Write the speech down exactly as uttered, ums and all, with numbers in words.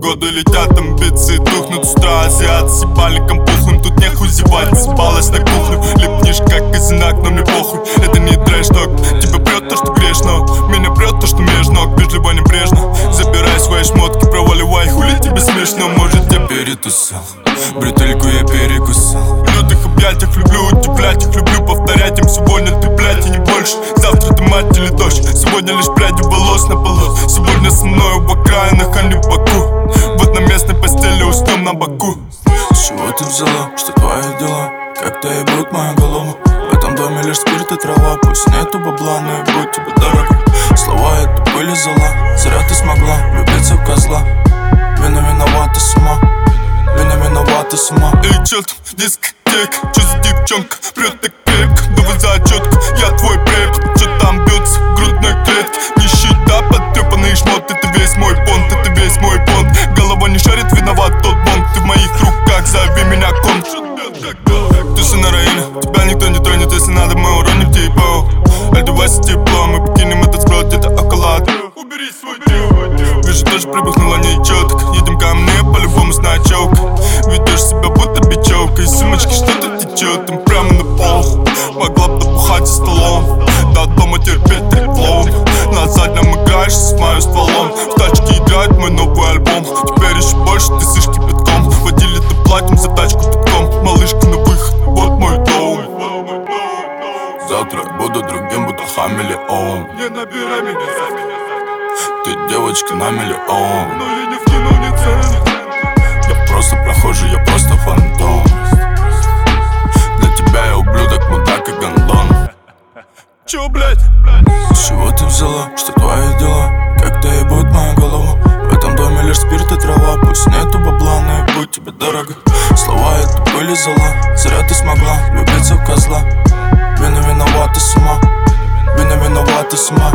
годы летят амбиции, тухнут с утра азиаты с ебальником пухлым. Тут нехуй зевать, спалась на кухню. Липнешь как казинак, но мне похуй. Это не трэш-ток, тебя прет то, что грешно. Меня прет то, что меж ног, вежливо небрежно. Забирай свои шмотки, проваливай, хули тебе смешно. Может я перетусил, бретельку я перекусил. В лютых объятиях люблю удивлять их, люблю повторять им. Сегодня ты, блядь, и не больше, завтра ты мать или дождь. Сегодня лишь прядью волос на полу. Сегодня со мной в окраинах, а не в Баку. В одноместной постели уснем на боку. С чего ты взяла, что твои дела как-то ебут мою голову? В этом доме лишь спирт и трава. Пусть нету бабла, но и будь тебе дорого. Слова это были зола. Зря ты смогла влюбиться в козла. Вина виновата с ума, вина виновата с ума. Эй, чё там, дискотека? Чё за девчонка? Прет так крепко, давай за отчетку. Я твой препод, чё там бьется в грудной клетке? Нищета, потрепанные шмоты. Это весь мой понт, это весь мой понт. Голова не шарит, виноват тот бонг. Ты в моих руках, зови меня конт. Туша на районе, тебя никто не тронет. Если надо, мы уроним типа. Одевайся тепло, мы покинем этот сброд, это около. Убери свой дел. Вижу, тоже прибухнула нечетко. Едем ко мне, по-любому значок. Ведешь себя будто бичевка. Из сумочки что-то течет, им прямо на пол. Могла бы напухать за столом, до дома терпеть треплом. На заднем играешь с моим стволом. В тачке играет мой новый альбом. Теперь еще больше ты сышь кипятком. Водили ты платим за тачку битком. Малышка на выход, вот мой дом. Завтра буду другим, будто хамелеон. Не набирай меня завтра. Ты девочка на миллион. Но я не в кино, не ценен. Я просто прохожий, я просто фантом. Для тебя я ублюдок, мудак и гондон. Чё, блядь? С чего ты взяла, что твои дела как-то ебут мою голову? В этом доме лишь спирт и трава. Пусть нету бабла, но и будь тебе дорого. Слова это были зола. Зря ты смогла влюбиться в козла. Вина виновата с ума, вина виновата с ума.